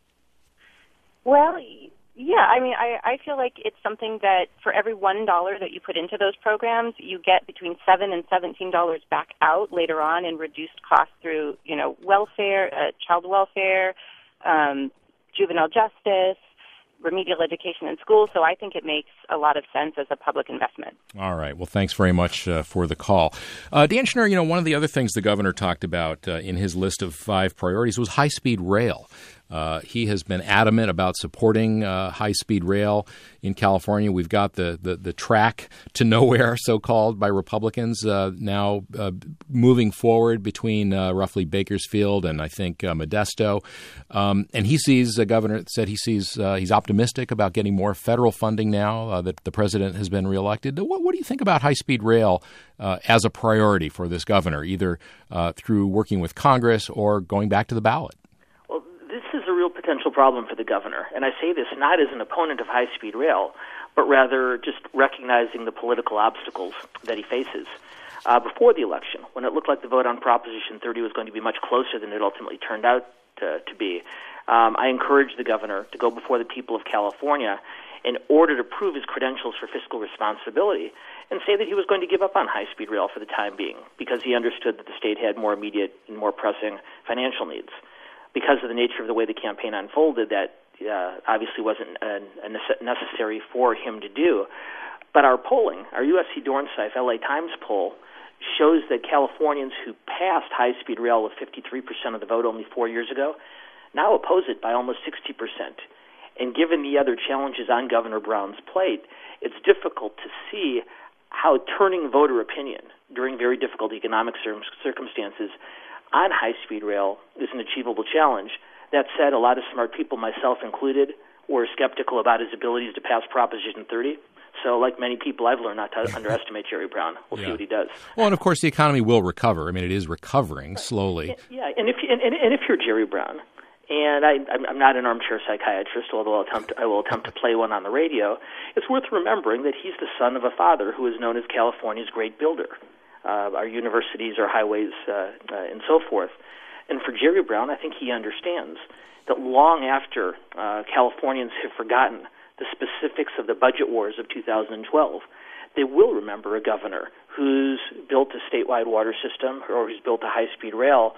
Well, yeah, I mean, I, I feel like it's something that for every one dollar that you put into those programs, you get between seven and seventeen dollars back out later on in reduced costs through, you know, welfare, uh, child welfare, um, juvenile justice, remedial education in schools. So I think it makes a lot of sense as a public investment. All right. Well, thanks very much uh, for the call. Uh, Dan Schnur, you know, one of the other things the governor talked about uh, in his list of five priorities was high-speed rail. Uh, he has been adamant about supporting uh, high-speed rail in California. We've got the, the, the track to nowhere, so-called, by Republicans uh, now uh, moving forward between uh, roughly Bakersfield and I think uh, Modesto. Um, and he sees, the governor said he sees, uh, he's optimistic about getting more federal funding now uh, that the president has been reelected. What, what do you think about high-speed rail uh, as a priority for this governor, either uh, through working with Congress or going back to the ballot? This is a real potential problem for the governor, and I say this not as an opponent of high-speed rail, but rather just recognizing the political obstacles that he faces. Uh, before the election, when it looked like the vote on Proposition thirty was going to be much closer than it ultimately turned out to, to be, um, I encouraged the governor to go before the people of California in order to prove his credentials for fiscal responsibility and say that he was going to give up on high-speed rail for the time being because he understood that the state had more immediate and more pressing financial needs. Because of the nature of the way the campaign unfolded, that uh, obviously wasn't uh, necessary for him to do. But our polling, our U S C Dornsife L A Times poll, shows that Californians who passed high-speed rail with fifty-three percent of the vote only four years ago now oppose it by almost sixty percent. And given the other challenges on Governor Brown's plate, it's difficult to see how turning voter opinion during very difficult economic circumstances on high-speed rail is an achievable challenge. That said, a lot of smart people, myself included, were skeptical about his abilities to pass Proposition thirty. So like many people, I've learned not to underestimate Jerry Brown. We'll yeah. see what he does. Well, and of course, the economy will recover. I mean, it is recovering slowly. Yeah, and if, and, and if you're Jerry Brown, and I, I'm not an armchair psychiatrist, although I'll attempt, I will attempt to play one on the radio, it's worth remembering that he's the son of a father who is known as California's great builder. Uh, our universities, our highways, uh, uh, and so forth. And for Jerry Brown, I think he understands that long after uh, Californians have forgotten the specifics of the budget wars of two thousand twelve, they will remember a governor who's built a statewide water system or who's built a high-speed rail.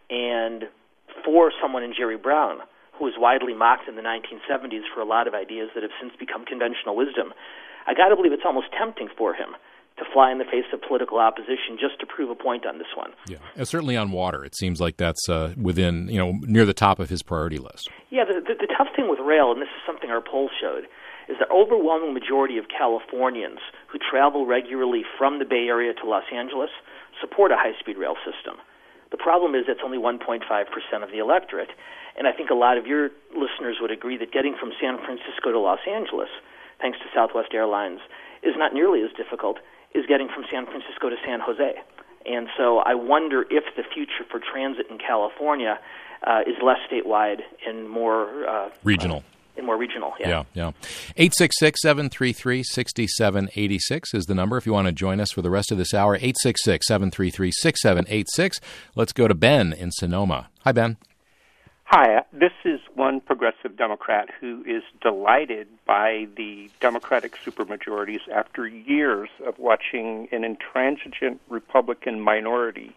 And for someone in Jerry Brown, who was widely mocked in the nineteen seventies for a lot of ideas that have since become conventional wisdom, I got to believe it's almost tempting for him to fly in the face of political opposition just to prove a point on this one. Yeah, and certainly on water. It seems like that's uh, within, you know, near the top of his priority list. Yeah, the, the, the tough thing with rail, and this is something our poll showed, is the overwhelming majority of Californians who travel regularly from the Bay Area to Los Angeles support a high-speed rail system. The problem is it's only one point five percent of the electorate, and I think a lot of your listeners would agree that getting from San Francisco to Los Angeles, thanks to Southwest Airlines, is not nearly as difficult is getting from San Francisco to San Jose. And so I wonder if the future for transit in California uh, is less statewide and more uh, regional. Uh, and more regional, yeah. Yeah, yeah. eight six six, seven three three, six seven eight six is the number if you want to join us for the rest of this hour. eight six six, seven three three, six seven eight six. Let's go to Ben in Sonoma. Hi, Ben. Hi, this is one progressive Democrat who is delighted by the Democratic supermajorities after years of watching an intransigent Republican minority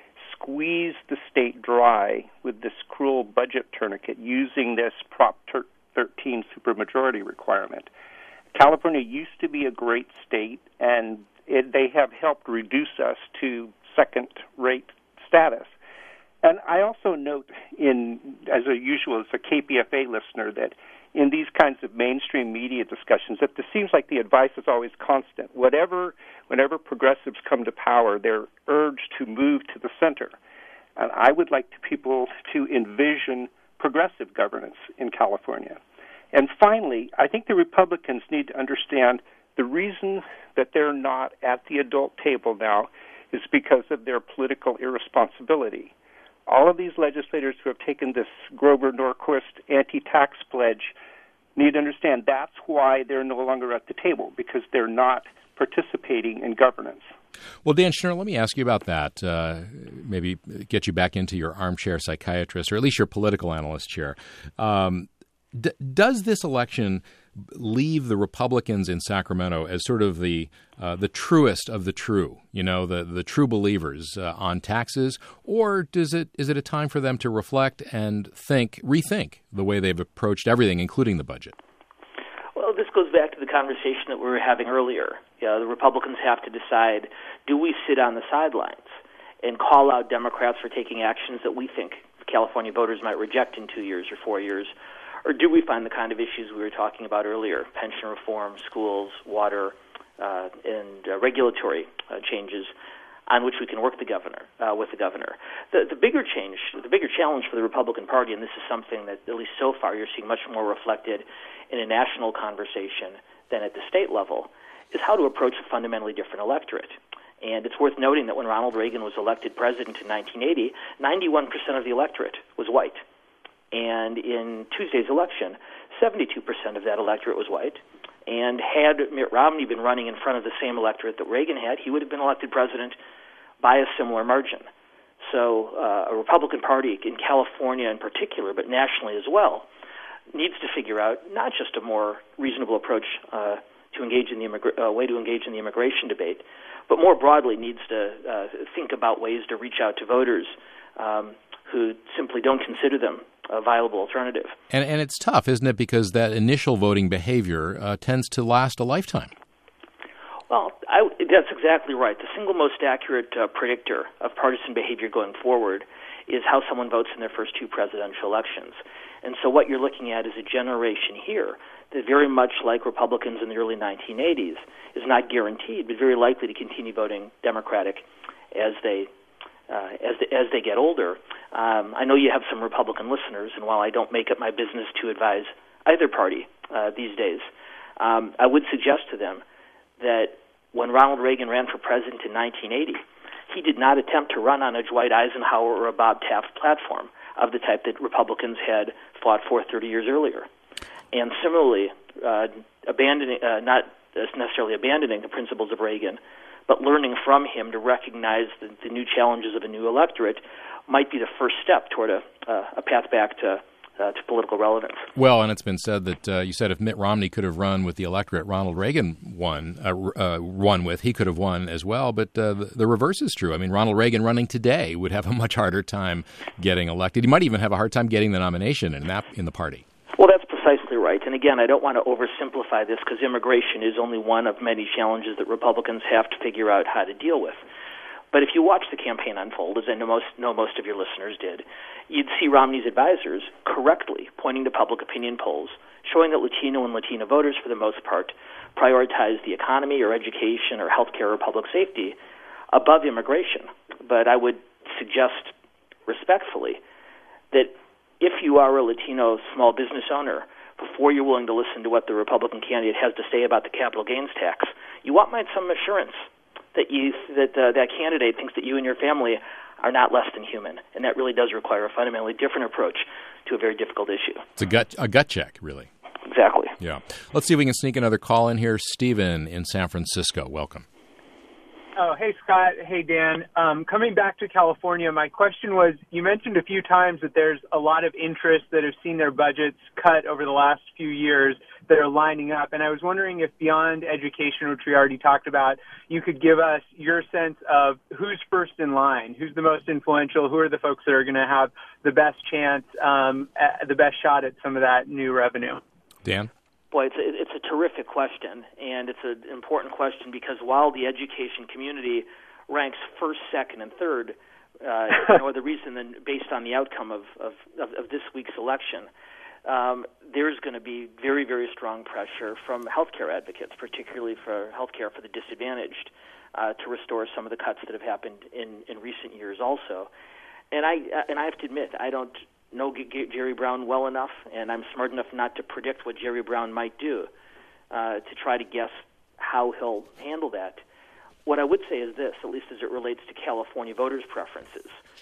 squeeze the state dry with this cruel budget tourniquet using this Prop thirteen supermajority requirement. California used to be a great state, and it, they have helped reduce us to second-rate status. And I also note, in as a usual, as a K P F A listener, that in these kinds of mainstream media discussions, that it seems like the advice is always constant. Whatever, whenever progressives come to power, they're urged to move to the center. And I would like to people to envision progressive governance in California. And finally, I think the Republicans need to understand the reason that they're not at the adult table now is because of their political irresponsibility. all of these legislators who have taken this Grover Norquist anti-tax pledge need to understand that's why they're no longer at the table, because they're not participating in governance. Well, Dan Schnurr, let me ask you about that. Uh, maybe get you back into your armchair psychiatrist, or at least your political analyst chair. Um, d- does this election leave the Republicans in Sacramento as sort of the uh, the truest of the true, you know, the the true believers uh, on taxes, or does it is it a time for them to reflect and think, rethink the way they've approached everything, including the budget? Well, this goes back to the conversation that we were having earlier. You know, the Republicans have to decide, do we sit on the sidelines and call out Democrats for taking actions that we think California voters might reject in two years or four years, or do we find the kind of issues we were talking about earlier, pension reform, schools, water, uh, and uh, regulatory uh, changes on which we can work the governor uh, with the governor. The, the bigger change, the bigger challenge for the Republican Party, and this is something that at least so far you're seeing much more reflected in a national conversation than at the state level, is how to approach a fundamentally different electorate. And it's worth noting that when Ronald Reagan was elected president in nineteen eighty, ninety-one percent of the electorate was white. And in Tuesday's election, seventy-two percent of that electorate was white. And had Mitt Romney been running in front of the same electorate that Reagan had, he would have been elected president by a similar margin. So uh, a Republican Party in California in particular, but nationally as well, needs to figure out not just a more reasonable approach uh, to engage in the immigra- uh, way to engage in the immigration debate, but more broadly needs to uh, think about ways to reach out to voters um, who simply don't consider them a viable alternative. And, and it's tough, isn't it, because that initial voting behavior uh, tends to last a lifetime. Well, I, that's exactly right. The single most accurate uh, predictor of partisan behavior going forward is how someone votes in their first two presidential elections. And so what you're looking at is a generation here that very much like Republicans in the early nineteen eighties is not guaranteed, but very likely to continue voting Democratic as they uh, as they, as they get older. Um, I know you have some Republican listeners, and while I don't make it my business to advise either party uh, these days, um, I would suggest to them that when Ronald Reagan ran for president in nineteen eighty, he did not attempt to run on a Dwight Eisenhower or a Bob Taft platform of the type that Republicans had fought for thirty years earlier. And similarly, uh, abandoning, uh, not necessarily abandoning the principles of Reagan, but learning from him to recognize the, the new challenges of a new electorate might be the first step toward a, uh, a path back to Uh, to political relevance. Well, and it's been said that uh, you said if Mitt Romney could have run with the electorate Ronald Reagan won, uh, uh, won with, he could have won as well. But uh, the, the reverse is true. I mean, Ronald Reagan running today would have a much harder time getting elected. He might even have a hard time getting the nomination in that in the party. Well, that's precisely right. And again, I don't want to oversimplify this because immigration is only one of many challenges that Republicans have to figure out how to deal with. But if you watch the campaign unfold, as I know most, know most of your listeners did, you'd see Romney's advisors correctly pointing to public opinion polls, showing that Latino and Latina voters, for the most part, prioritize the economy or education or healthcare or public safety above immigration. But I would suggest respectfully that if you are a Latino small business owner, before you're willing to listen to what the Republican candidate has to say about the capital gains tax, you want some assurance that you that uh, that candidate thinks that you and your family are not less than human, and that really does require a fundamentally different approach to a very difficult issue. It's a gut a gut check, really. Exactly. Yeah. Let's see if we can sneak another call in here. Stephen in San Francisco, welcome. Oh, hey, Scott. Hey, Dan. Um, coming back to California, my question was, you mentioned a few times that there's a lot of interests that have seen their budgets cut over the last few years that are lining up. And I was wondering if beyond education, which we already talked about, you could give us your sense of who's first in line, who's the most influential, who are the folks that are going to have the best chance, um, the best shot at some of that new revenue. Dan? Boy, it's a, it's a terrific question, and it's an important question because while the education community ranks first, second, and third, uh, no other reason than based on the outcome of, of, of, of this week's election, um, there's going to be very, very strong pressure from healthcare advocates, particularly for healthcare for the disadvantaged, uh, to restore some of the cuts that have happened in, in recent years also. And I and I have to admit, I don't know Jerry Brown well enough, and I'm smart enough not to predict what Jerry Brown might do uh, to try to guess how he'll handle that. What I would say is this, at least as it relates to California voters' preferences.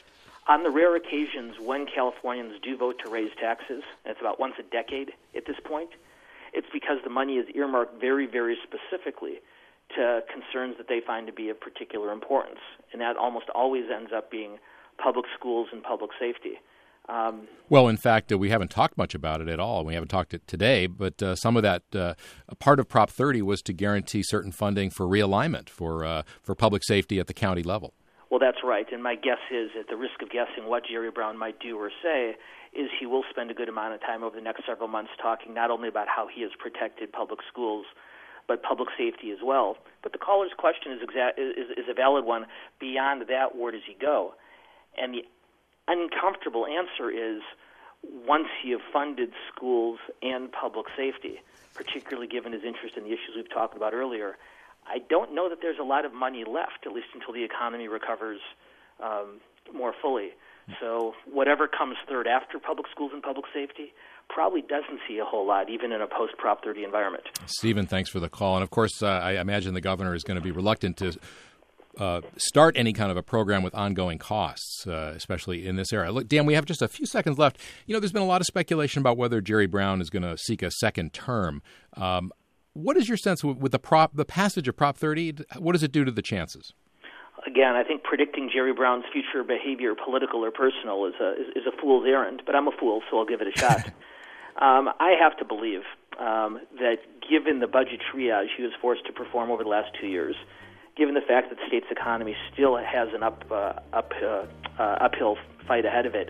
On the rare occasions when Californians do vote to raise taxes, and it's about once a decade at this point, it's because the money is earmarked very, very specifically to concerns that they find to be of particular importance, and that almost always ends up being public schools and public safety. Um, well, in fact, uh, we haven't talked much about it at all. We haven't talked it today, but uh, some of that, uh, part of Prop thirty was to guarantee certain funding for realignment for uh, for public safety at the county level. Well, that's right, and my guess is, at the risk of guessing what Jerry Brown might do or say, is he will spend a good amount of time over the next several months talking not only about how he has protected public schools, but public safety as well. But the caller's question is, exa- is, is a valid one. Beyond that, where does he go? And the uncomfortable answer is, once you have funded schools and public safety, particularly given his interest in the issues we've talked about earlier, I don't know that there's a lot of money left, at least until the economy recovers um, more fully. So whatever comes third after public schools and public safety probably doesn't see a whole lot, even in a post-Prop thirty environment. Stephen, thanks for the call. And, of course, uh, I imagine the governor is going to be reluctant to uh, start any kind of a program with ongoing costs, uh, especially in this era. Look, Dan, we have just a few seconds left. You know, there's been a lot of speculation about whether Jerry Brown is going to seek a second term. Um, what is your sense with, with the prop, the passage of Prop thirty? What does it do to the chances? Again, I think predicting Jerry Brown's future behavior, political or personal, is a is, is a fool's errand. But I'm a fool, so I'll give it a shot. um, I have to believe um, that given the budget triage he was forced to perform over the last two years, given the fact that the state's economy still has an up uh, up uh, uh, uphill fight ahead of it,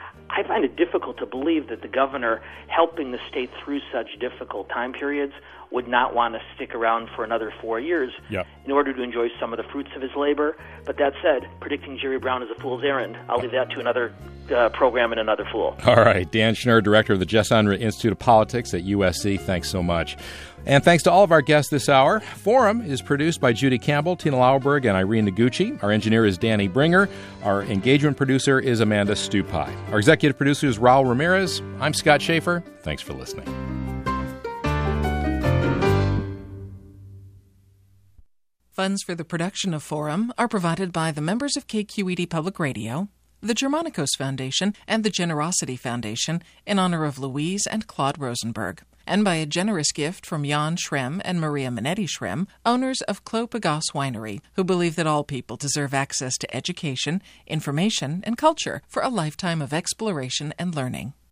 I find it difficult to believe that the governor, helping the state through such difficult time periods, would not want to stick around for another four years yep. in order to enjoy some of the fruits of his labor. But that said, predicting Jerry Brown is a fool's errand. I'll leave that to another uh, program and another fool. All right. Dan Schnur, director of the Jess Unruh Institute of Politics at U S C. Thanks so much. And thanks to all of our guests this hour. Forum is produced by Judy Campbell, Tina Lauerberg, and Irene Noguchi. Our engineer is Danny Bringer. Our engagement producer is Amanda Stupai. Our executive producer is Raul Ramirez. I'm Scott Schaefer. Thanks for listening. Funds for the production of Forum are provided by the members of K Q E D Public Radio, the Germanicos Foundation, and the Generosity Foundation in honor of Louise and Claude Rosenberg, and by a generous gift from Jan Schrem and Maria Minetti Schrem, owners of Clos Pegase Winery, who believe that all people deserve access to education, information, and culture for a lifetime of exploration and learning.